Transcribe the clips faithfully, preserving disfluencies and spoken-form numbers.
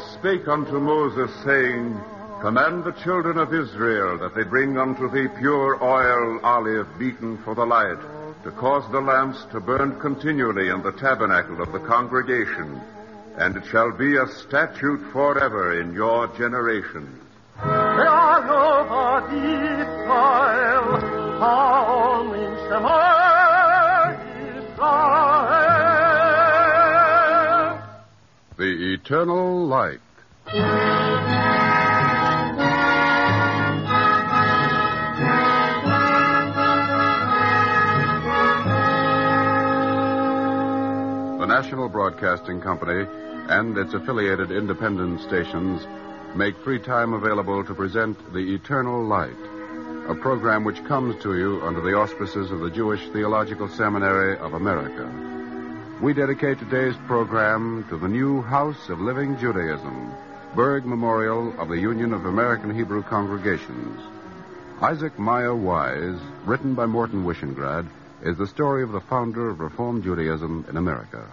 spake unto Moses, saying, Command the children of Israel that they bring unto thee pure oil olive beaten for the light, to cause the lamps to burn continually in the tabernacle of the congregation. And it shall be a statute forever in your generation. The Eternal Light. The National Broadcasting Company and its affiliated independent stations make free time available to present The Eternal Light, a program which comes to you under the auspices of the Jewish Theological Seminary of America. We dedicate today's program to the new House of Living Judaism, Berg Memorial of the Union of American Hebrew Congregations. Isaac Maya Wise, written by Morton Wishengrad, is the story of the founder of Reform Judaism in America.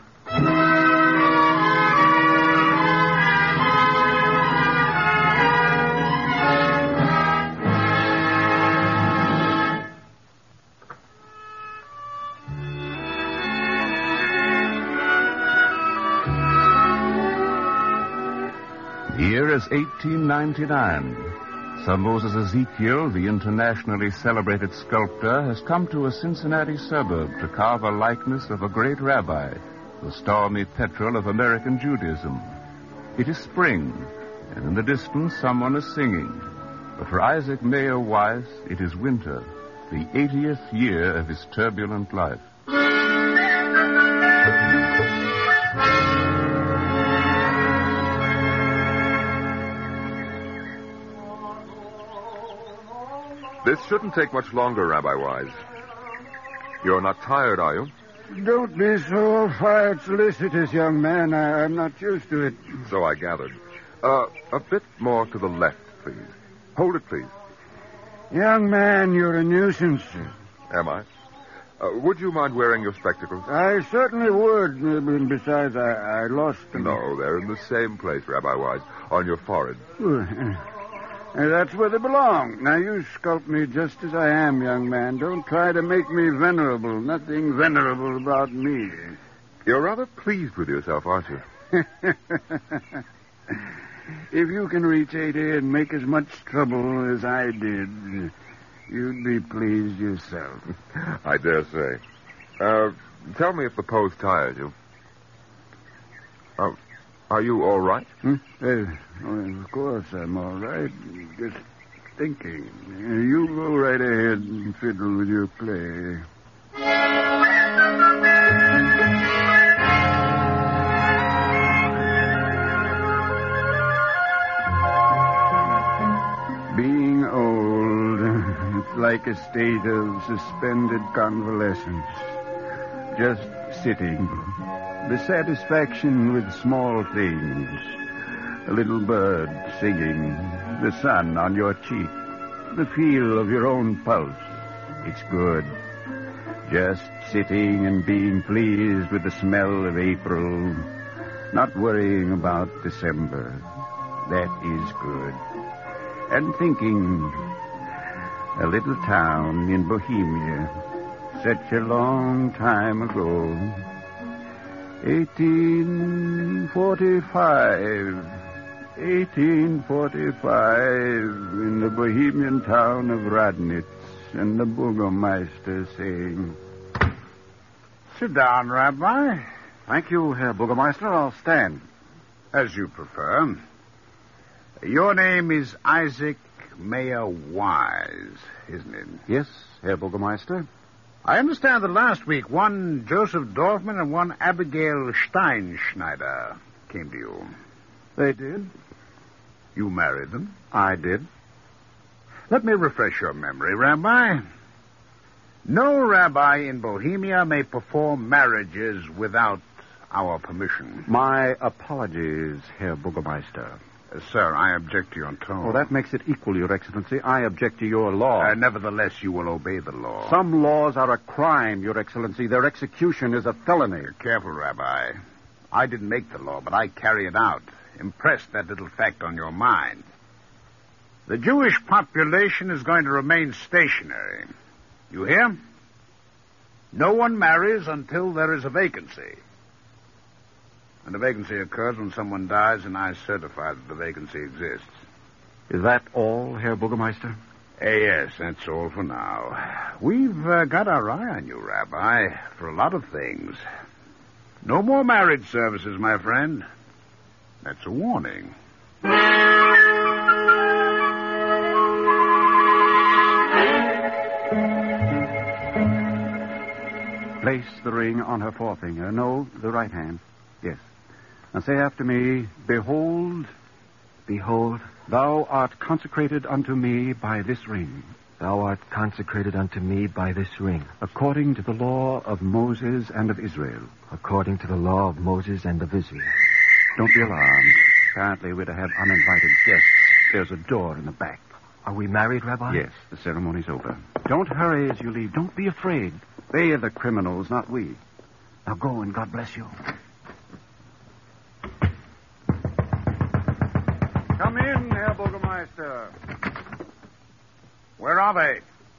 The year is eighteen ninety-nine. Sir Moses Ezekiel, the internationally celebrated sculptor, has come to a Cincinnati suburb to carve a likeness of a great rabbi, the stormy petrel of American Judaism. It is spring, and in the distance someone is singing. But for Isaac Mayer Wise, it is winter, the eightieth year of his turbulent life. This shouldn't take much longer, Rabbi Wise. You're not tired, are you? Don't be so fired solicitous, young man. I, I'm not used to it. So I gathered. Uh, a bit more to the left, please. Hold it, please. Young man, you're a nuisance. Am I? Uh, would you mind wearing your spectacles? I certainly would. Uh, Besides, I, I lost them. No, they're in the same place, Rabbi Wise, on your forehead. Uh, that's where they belong. Now, you sculpt me just as I am, young man. Don't try to make me venerable. Nothing venerable about me. You're rather pleased with yourself, aren't you? If you can reach eighty and make as much trouble as I did, you'd be pleased yourself. I dare say. Uh, tell me if the pose tires you. Oh, are you all right? Hmm? Uh, well, of course I'm all right. Just thinking. Uh, you go right ahead and fiddle with your play. Being old, it's like a state of suspended convalescence. Just sitting. The satisfaction with small things. A little bird singing. The sun on your cheek. The feel of your own pulse. It's good. Just sitting and being pleased with the smell of April. Not worrying about December. That is good. And thinking, a little town in Bohemia, such a long time ago. eighteen forty-five. eighteen forty-five, in the Bohemian town of Radnitz, and the Burgermeister saying, Sit down, Rabbi. Thank you, Herr Burgermeister. I'll stand. As you prefer. Your name is Isaac Mayer Wise, isn't it? Yes, Herr Burgermeister. I understand that last week one Joseph Dorfman and one Abigail Steinschneider came to you. They did? You married them? I did. Let me refresh your memory, Rabbi. No rabbi in Bohemia may perform marriages without our permission. My apologies, Herr Burgermeister. Uh, sir, I object to your tone. Oh, that makes it equal, Your Excellency. I object to your law. Uh, nevertheless, you will obey the law. Some laws are a crime, Your Excellency. Their execution is a felony. Careful, Rabbi. I didn't make the law, but I carry it out. impress that little fact on your mind. The Jewish population is going to remain stationary. You hear? No one marries until there is a vacancy. And a vacancy occurs when someone dies, and I certify that the vacancy exists. Is that all, Herr Burgermeister? Eh, yes, that's all for now. We've uh, got our eye on you, Rabbi, for a lot of things. No more marriage services, my friend. That's a warning. Place the ring on her forefinger. No, the right hand. Yes. Now say after me, Behold, Behold, thou art consecrated unto me by this ring, thou art consecrated unto me by this ring, according to the law of Moses and of Israel. according to the law of Moses and of Israel. Don't be alarmed. Apparently we're to have uninvited guests. There's a door in the back. Are we married, Rabbi? Yes, the ceremony's over. Don't hurry as you leave. Don't be afraid. They are the criminals, not we. Now go and God bless you. Come in, Herr Burgermeister. Where are they?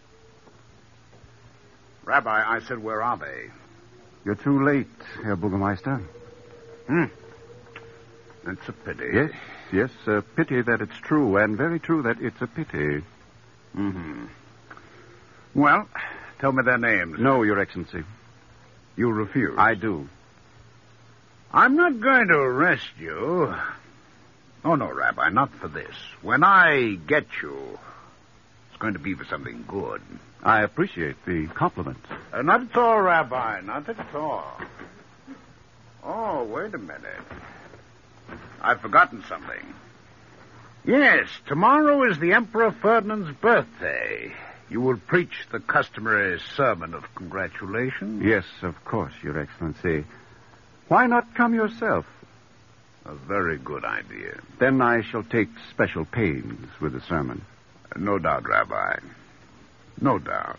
Rabbi, I said, where are they? You're too late, Herr Burgermeister. Hmm. That's a pity. Yes, yes, a pity that it's true, and very true that it's a pity. Mm-hmm. Well, tell me their names. No, Your Excellency. You refuse? I do. I'm not going to arrest you. Oh, no, Rabbi, not for this. When I get you, it's going to be for something good. I appreciate the compliment. Uh, not at all, Rabbi, not at all. Oh, wait a minute. I've forgotten something. Yes, tomorrow is the Emperor Ferdinand's birthday. You will preach the customary sermon of congratulations? Yes, of course, Your Excellency. Why not come yourself? A very good idea. Then I shall take special pains with the sermon. Uh, no doubt, Rabbi. No doubt.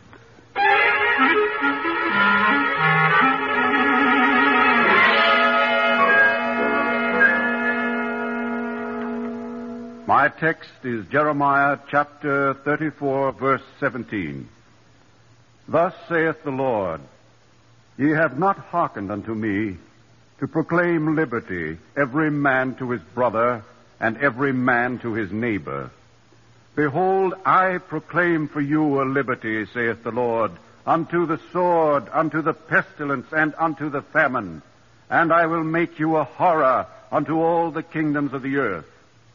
My text is Jeremiah chapter thirty-four, verse seventeen. Thus saith the Lord, Ye have not hearkened unto me to proclaim liberty, every man to his brother, and every man to his neighbor. Behold, I proclaim for you a liberty, saith the Lord, unto the sword, unto the pestilence, and unto the famine. And I will make you a horror unto all the kingdoms of the earth.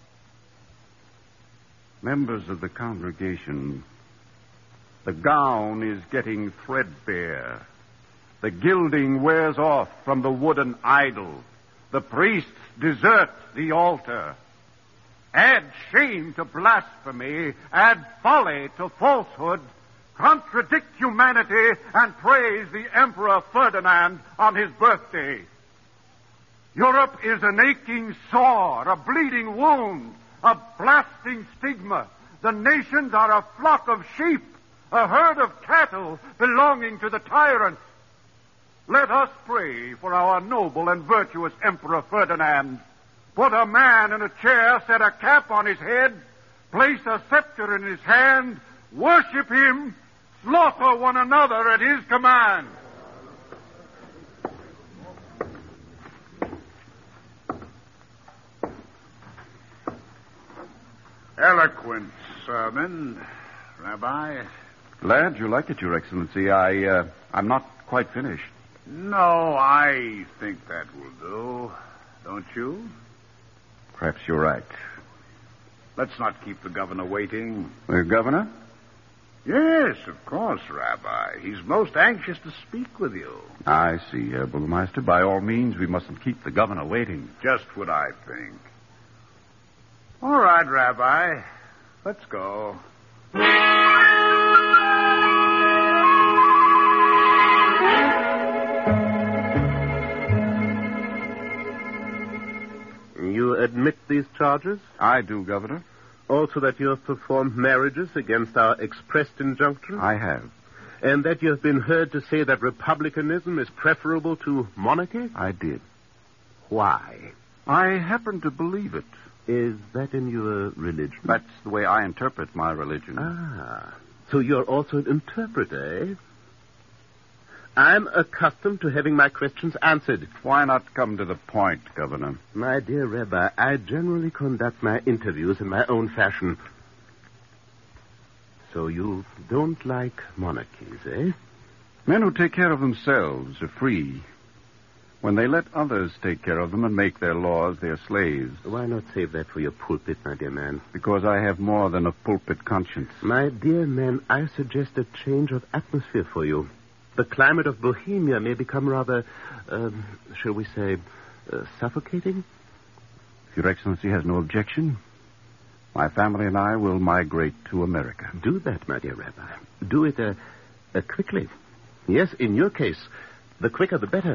Members of the congregation, the gown is getting threadbare. The gilding wears off from the wooden idol. The priests desert the altar. Add shame to blasphemy, add folly to falsehood, contradict humanity, and praise the Emperor Ferdinand on his birthday. Europe is an aching sore, a bleeding wound, a blasting stigma. The nations are a flock of sheep, a herd of cattle belonging to the tyrant. Let us pray for our noble and virtuous Emperor Ferdinand. Put a man in a chair, set a cap on his head, place a scepter in his hand, worship him, slaughter one another at his command. Eloquent sermon, Rabbi. Glad you like it, Your Excellency. I, uh, I'm not quite finished. No, I think that will do. Don't you? Perhaps you're right. Let's not keep the governor waiting. The governor? Yes, of course, Rabbi. He's most anxious to speak with you. I see, Herr Burgermeister. By all means, we mustn't keep the governor waiting. Just what I think. All right, Rabbi. Let's go. You admit these charges? I do, Governor. Also that you have performed marriages against our expressed injunction? I have. And that you have been heard to say that republicanism is preferable to monarchy? I did. Why? I happen to believe it. Is that in your religion? That's the way I interpret my religion. Ah, so you're also an interpreter, eh? I'm accustomed to having my questions answered. Why not come to the point, Governor? My dear Rabbi, I generally conduct my interviews in my own fashion. So you don't like monarchies, eh? Men who take care of themselves are free. When they let others take care of them and make their laws, they're slaves. Why not save that for your pulpit, my dear man? Because I have more than a pulpit conscience. My dear man, I suggest a change of atmosphere for you. The climate of Bohemia may become rather, uh, shall we say, uh, suffocating. If Your Excellency has no objection, my family and I will migrate to America. Do that, my dear Rabbi. Do it uh, uh, quickly. Yes, in your case, the quicker the better.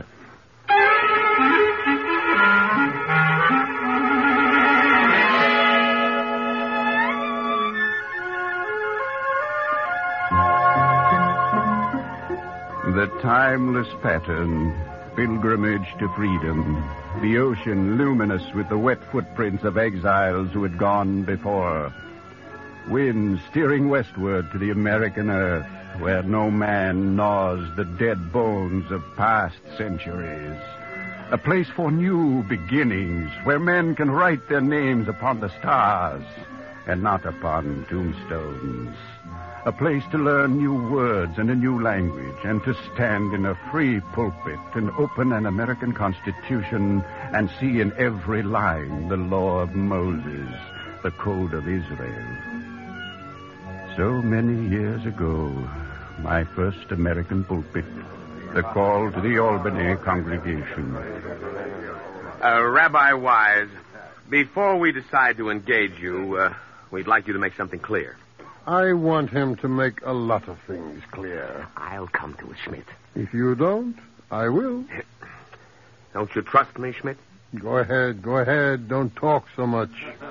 The timeless pattern, pilgrimage to freedom, the ocean luminous with the wet footprints of exiles who had gone before. Wind steering westward to the American earth, where no man gnaws the dead bones of past centuries. A place for new beginnings, where men can write their names upon the stars and not upon tombstones. A place to learn new words and a new language, and to stand in a free pulpit and open an American Constitution and see in every line the law of Moses, the code of Israel. So many years ago, my first American pulpit, the call to the Albany congregation. Uh, Rabbi Wise, before we decide to engage you, uh, we'd like you to make something clear. I want him to make a lot of things clear. I'll come to it, Schmidt. If you don't, I will. Don't you trust me, Schmidt? Go ahead, go ahead. Don't talk so much.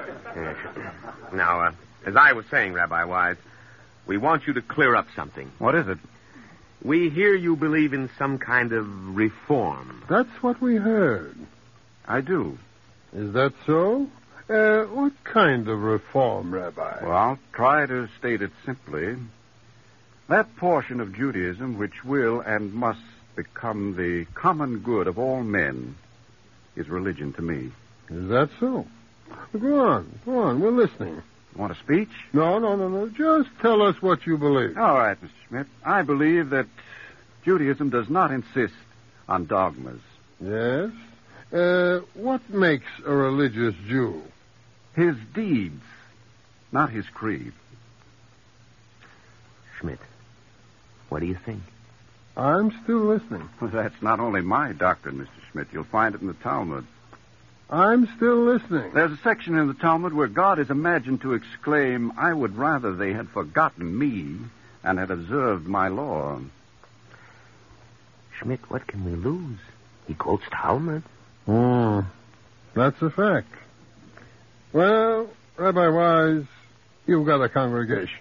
Now, uh, as I was saying, Rabbi Wise, we want you to clear up something. What is it? We hear you believe in some kind of reform. That's what we heard. I do. Is that so? Uh, what kind of reform, Rabbi? Well, I'll try to state it simply. That portion of Judaism which will and must become the common good of all men is religion to me. Is that so? Go on, go on. We're listening. Want a speech? No, no, no, no. Just tell us what you believe. All right, Mister Schmidt. I believe that Judaism does not insist on dogmas. Yes? Uh, what makes a religious Jew? His deeds, not his creed. Schmidt, what do you think? I'm still listening. Well, that's not only my doctrine, Mister Schmidt. You'll find it in the Talmud. I'm still listening. There's a section in the Talmud where God is imagined to exclaim, I would rather they had forgotten me and had observed my law. Schmidt, what can we lose? He quotes Talmud. Hmm. That's a fact. Well, Rabbi Wise, you've got a congregation.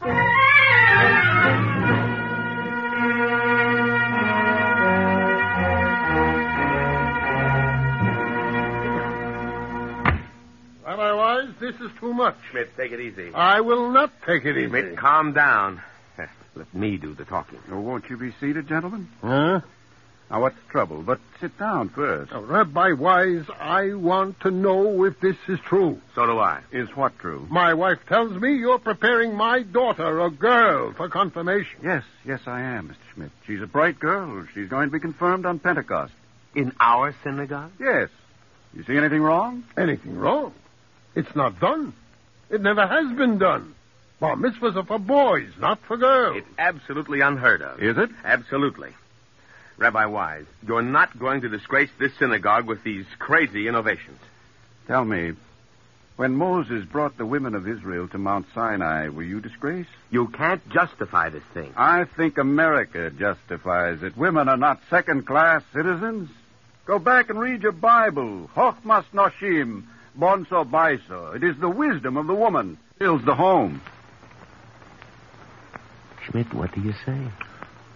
Rabbi Wise, this is too much. Schmidt, take it easy. I will not take it easy. Schmidt, calm down. Let me do the talking. Oh, won't you be seated, gentlemen? Huh? Now, what's the trouble? But sit down first. Now, Rabbi Wise, I want to know if this is true. So do I. Is what true? My wife tells me you're preparing my daughter, a girl, for confirmation. Yes, yes, I am, Mister Schmidt. She's a bright girl. She's going to be confirmed on Pentecost. In our synagogue? Yes. You see anything wrong? Anything wrong? It's not done. It never has been done. Bar mitzvahs are for boys, not for girls. It's absolutely unheard of. Is it? Absolutely. Rabbi Wise, you're not going to disgrace this synagogue with these crazy innovations. Tell me, when Moses brought the women of Israel to Mount Sinai, were you disgraced? You can't justify this thing. I think America justifies it. Women are not second-class citizens. Go back and read your Bible. Chochmas Noshim, Bonso Baiso. It is the wisdom of the woman builds the home. Schmidt, what do you say?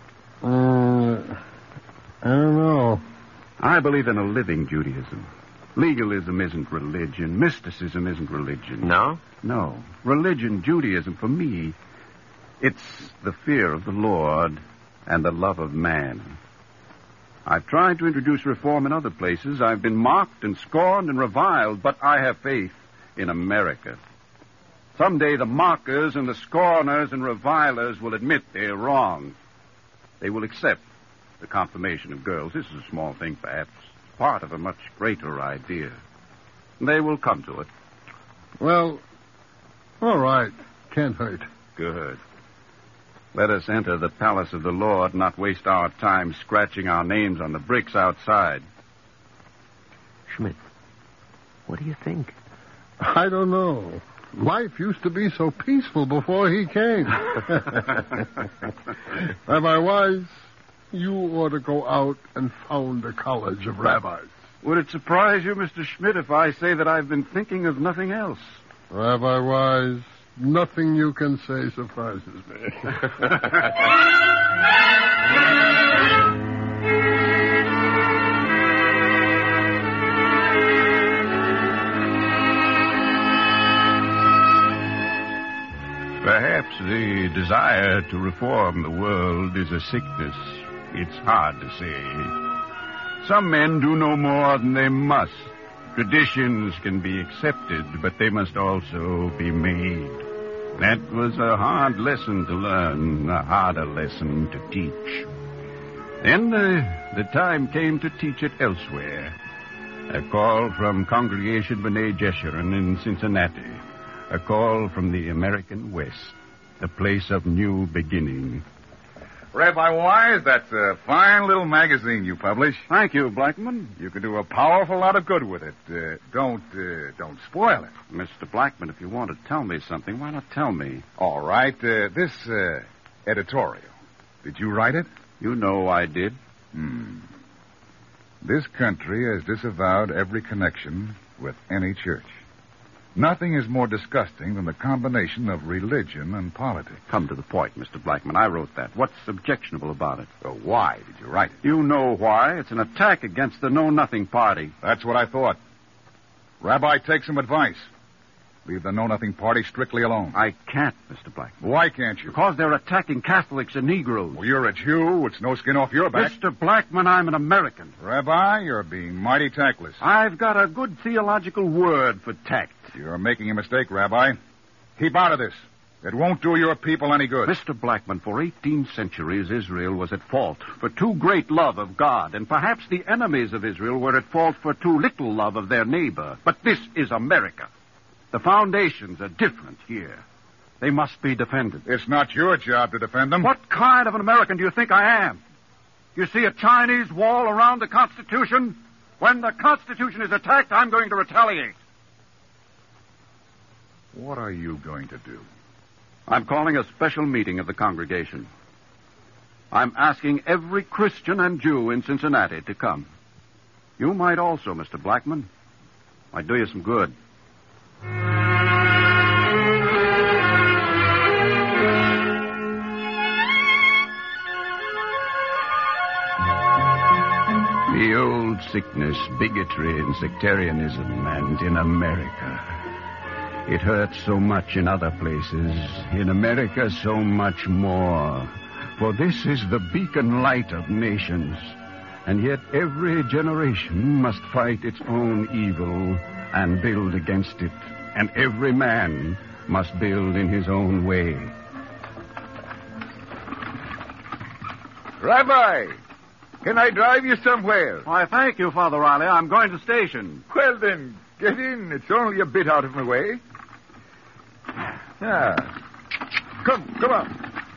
Uh, I don't know. I believe in a living Judaism. Legalism isn't religion. Mysticism isn't religion. No? No. Religion, Judaism, for me, it's the fear of the Lord and the love of man. I've tried to introduce reform in other places. I've been mocked and scorned and reviled, but I have faith in America. Someday the mockers and the scorners and revilers will admit they're wrong. They will accept the confirmation of girls. This is a small thing, perhaps. It's part of a much greater idea. They will come to it. Well, all right. Can't hurt. Good. Let us enter the palace of the Lord, not waste our time scratching our names on the bricks outside. Schmidt, what do you think? I don't know. Life used to be so peaceful before he came. Rabbi Wise, you ought to go out and found a college of rabbis. Would it surprise you, Mister Schmidt, if I say that I've been thinking of nothing else? Rabbi Wise, nothing you can say surprises me. Perhaps the desire to reform the world is a sickness. It's hard to say. Some men do no more than they must. Traditions can be accepted, but they must also be made. That was a hard lesson to learn, a harder lesson to teach. Then the, the time came to teach it elsewhere. A call from Congregation B'nai Jeshurun in Cincinnati. A call from the American West, the place of new beginning. Rabbi Wise, that's a fine little magazine you publish. Thank you, Blackman. You could do a powerful lot of good with it. Uh, don't, uh, don't spoil it. Mister Blackman, if you want to tell me something, why not tell me? All right. Uh, this uh, editorial, did you write it? You know I did. Hmm. This country has disavowed every connection with any church. Nothing is more disgusting than the combination of religion and politics. Come to the point, Mister Blackman. I wrote that. What's objectionable about it? So why did you write it? You know why. It's an attack against the Know-Nothing Party. That's what I thought. Rabbi, take some advice. Leave the Know-Nothing Party strictly alone. I can't, Mister Blackman. Why can't you? Because they're attacking Catholics and Negroes. Well, you're a Jew. It's no skin off your back. Mister Blackman, I'm an American. Rabbi, you're being mighty tactless. I've got a good theological word for tact. You're making a mistake, Rabbi. Keep out of this. It won't do your people any good. Mister Blackman, for eighteen centuries, Israel was at fault for too great love of God, and perhaps the enemies of Israel were at fault for too little love of their neighbor. But this is America. The foundations are different here. They must be defended. It's not your job to defend them. What kind of an American do you think I am? You see a Chinese wall around the Constitution? When the Constitution is attacked, I'm going to retaliate. What are you going to do? I'm calling a special meeting of the congregation. I'm asking every Christian and Jew in Cincinnati to come. You might also, Mister Blackman. Might do you some good. The old sickness, bigotry, and sectarianism, and in America. It hurts so much in other places. In America, so much more. For this is the beacon light of nations. And yet every generation must fight its own evil and build against it. And every man must build in his own way. Rabbi, can I drive you somewhere? Why, thank you, Father Riley. I'm going to station. Well, then, get in. It's only a bit out of my way. Yeah. Come, come on.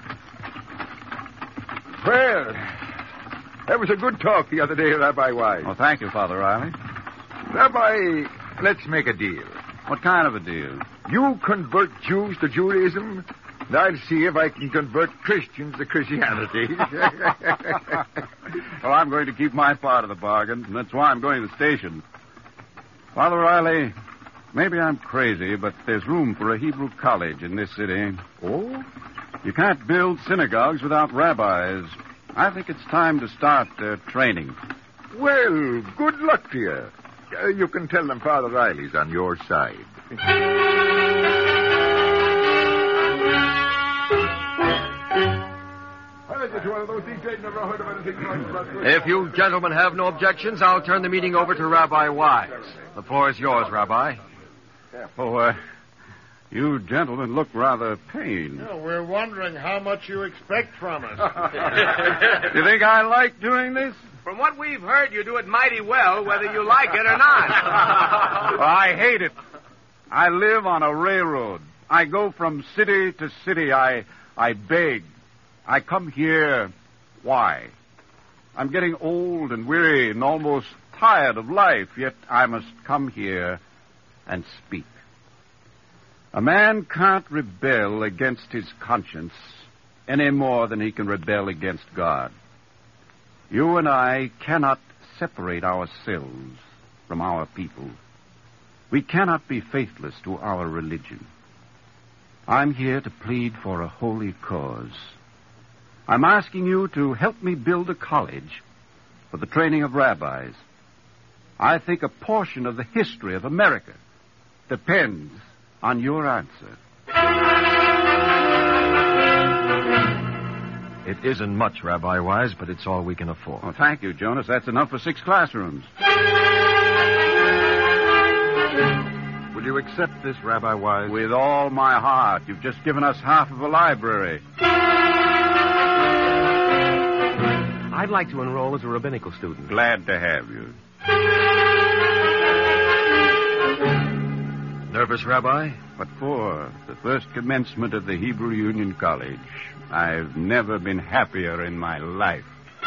Well, that was a good talk the other day, Rabbi Wise. Well, thank you, Father Riley. Rabbi, let's make a deal. What kind of a deal? You convert Jews to Judaism, and I'll see if I can convert Christians to Christianity. Well, I'm going to keep my part of the bargain, and that's why I'm going to the station. Father Riley, maybe I'm crazy, but there's room for a Hebrew college in this city. Oh? You can't build synagogues without rabbis. I think it's time to start uh, training. Well, good luck to you. Uh, you can tell them Father Riley's on your side. If you gentlemen have no objections, I'll turn the meeting over to Rabbi Wise. The floor is yours, Rabbi. Oh, uh, you gentlemen look rather pained. Yeah, we're wondering how much you expect from us. You think I like doing this? From what we've heard, you do it mighty well, whether you like it or not. Well, I hate it. I live on a railroad. I go from city to city. I, I beg. I come here. Why? I'm getting old and weary and almost tired of life, yet I must come here and speak. A man can't rebel against his conscience any more than he can rebel against God. You and I cannot separate ourselves from our people. We cannot be faithless to our religion. I'm here to plead for a holy cause. I'm asking you to help me build a college for the training of rabbis. I think a portion of the history of America depends on your answer. It isn't much, Rabbi Wise, but it's all we can afford. Oh, thank you, Jonas. That's enough for six classrooms. Will you accept this, Rabbi Wise? With all my heart. You've just given us half of a library. I'd like to enroll as a rabbinical student. Glad to have you. Nervous, Rabbi? What for? The first commencement of the Hebrew Union College. I've never been happier in my life.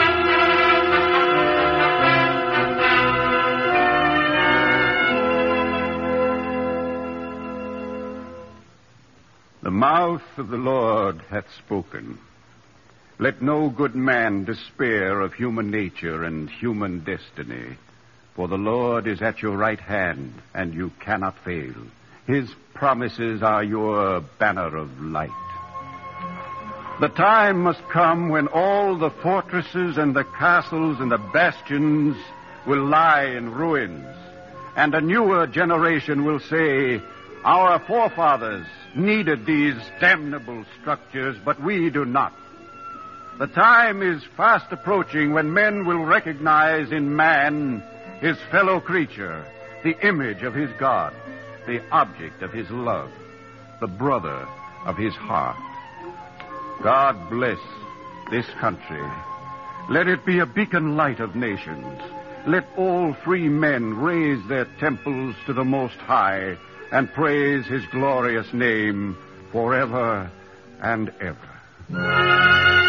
The mouth of the Lord hath spoken. Let no good man despair of human nature and human destiny, for the Lord is at your right hand, and you cannot fail. His promises are your banner of light. The time must come when all the fortresses and the castles and the bastions will lie in ruins, and a newer generation will say, our forefathers needed these damnable structures, but we do not. The time is fast approaching when men will recognize in man his fellow creature, the image of his God, the object of his love, the brother of his heart. God bless this country. Let it be a beacon light of nations. Let all free men raise their temples to the Most High and praise his glorious name forever and ever.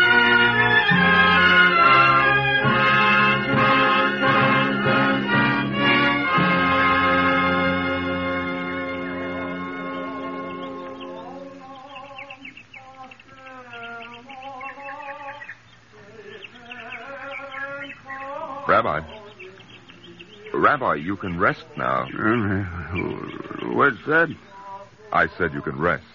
Rabbi. Rabbi, you can rest now. What's that? I said you can rest.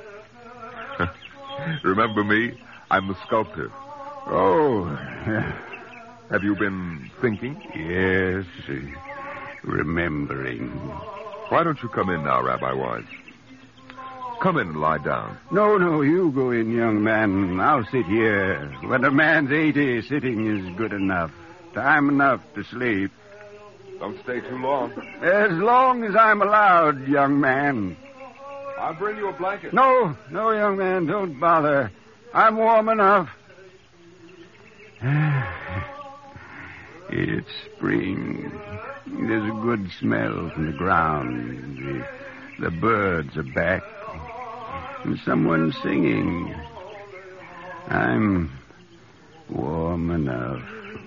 Remember me? I'm the sculptor. Oh. Have you been thinking? Yes, remembering. Why don't you come in now, Rabbi Wise? Come in and lie down. No, no, you go in, young man. I'll sit here. When a man's eighty, sitting is good enough. Time enough to sleep. Don't stay too long. As long as I'm allowed, young man. I'll bring you a blanket. No, no, young man, don't bother. I'm warm enough. It's spring. There's a good smell from the ground. The, the birds are back. And someone's singing. I'm warm enough.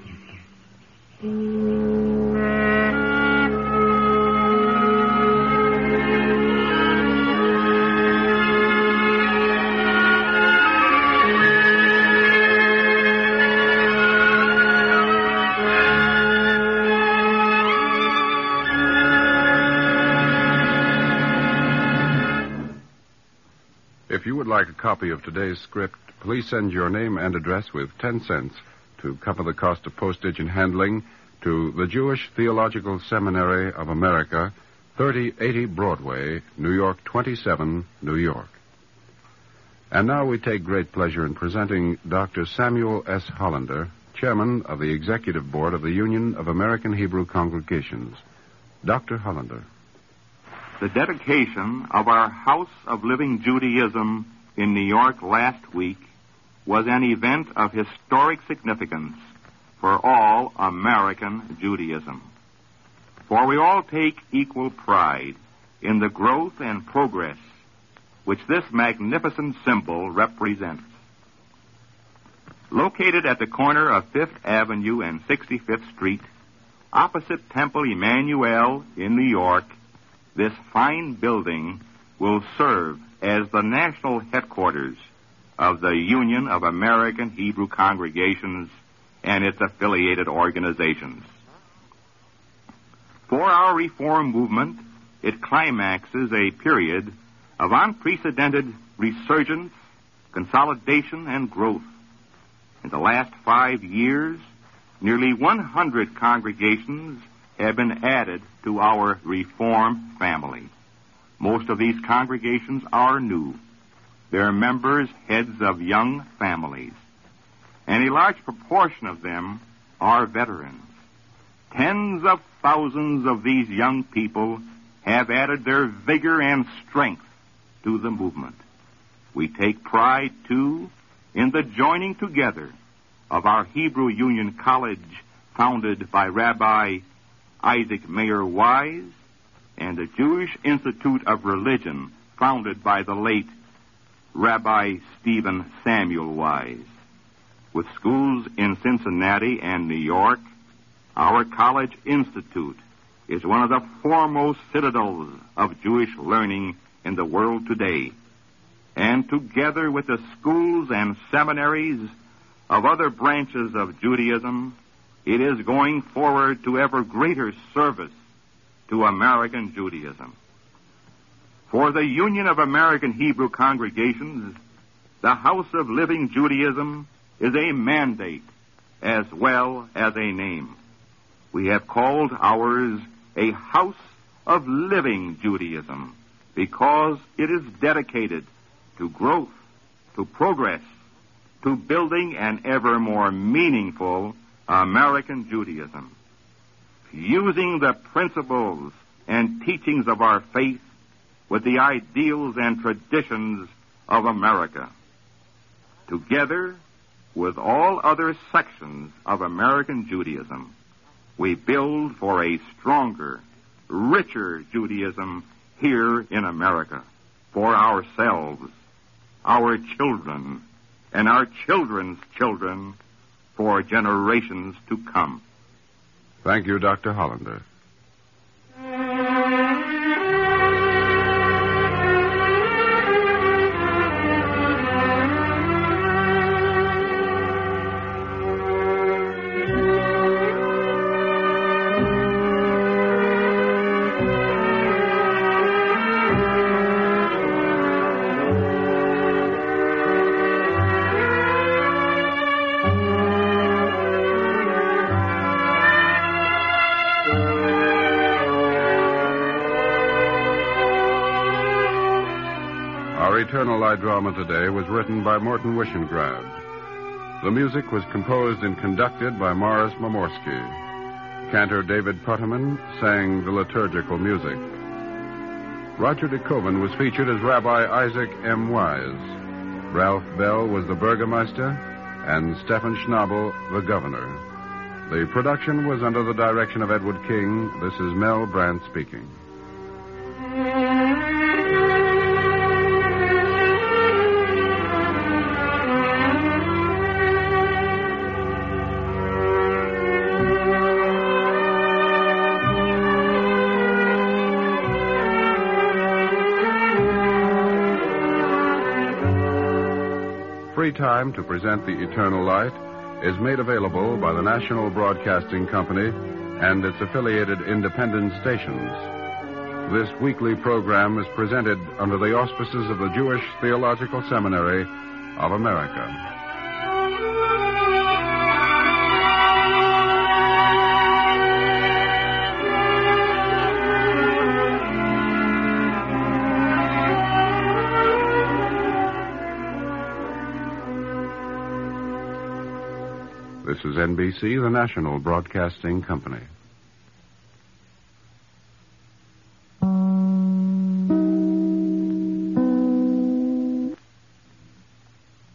If you would like a copy of today's script, please send your name and address with ten cents to cover the cost of postage and handling to the Jewish Theological Seminary of America, thirty eighty Broadway, New York twenty-seven, New York. And now we take great pleasure in presenting Doctor Samuel S. Hollander, Chairman of the Executive Board of the Union of American Hebrew Congregations. Doctor Hollander. The dedication of our House of Living Judaism in New York last week was an event of historic significance for all American Judaism. For we all take equal pride in the growth and progress which this magnificent symbol represents. Located at the corner of Fifth Avenue and sixty-fifth Street, opposite Temple Emmanuel in New York, this fine building will serve as the national headquarters of the Union of American Hebrew Congregations and its affiliated organizations. For our reform movement, it climaxes a period of unprecedented resurgence, consolidation, and growth. In the last five years, nearly one hundred congregations have been added to our reform family. Most of these congregations are new. Their members heads of young families, and a large proportion of them are veterans. Tens of thousands of these young people have added their vigor and strength to the movement. We take pride, too, in the joining together of our Hebrew Union College, founded by Rabbi Isaac Mayer Wise, and the Jewish Institute of Religion, founded by the late Rabbi Stephen Samuel Wise. With schools in Cincinnati and New York, our college institute is one of the foremost citadels of Jewish learning in the world today. And together with the schools and seminaries of other branches of Judaism, it is going forward to ever greater service to American Judaism. For the Union of American Hebrew Congregations, the House of Living Judaism is a mandate as well as a name. We have called ours a House of Living Judaism because it is dedicated to growth, to progress, to building an ever more meaningful American Judaism, fusing the principles and teachings of our faith with the ideals and traditions of America. Together with all other sections of American Judaism, we build for a stronger, richer Judaism here in America, for ourselves, our children, and our children's children, for generations to come. Thank you, Doctor Hollander. Eternal Light drama today was written by Morton Wishengrad. The music was composed and conducted by Morris Momorsky. Cantor David Putterman sang the liturgical music. Roger De Koven was featured as Rabbi Isaac M. Wise. Ralph Bell was the Burgermeister, and Stephen Schnabel the Governor. The production was under the direction of Edward King. This is Mel Brandt speaking. Free time to present the Eternal Light is made available by the National Broadcasting Company and its affiliated independent stations. This weekly program is presented under the auspices of the Jewish Theological Seminary of America. This is N B C, the national broadcasting company.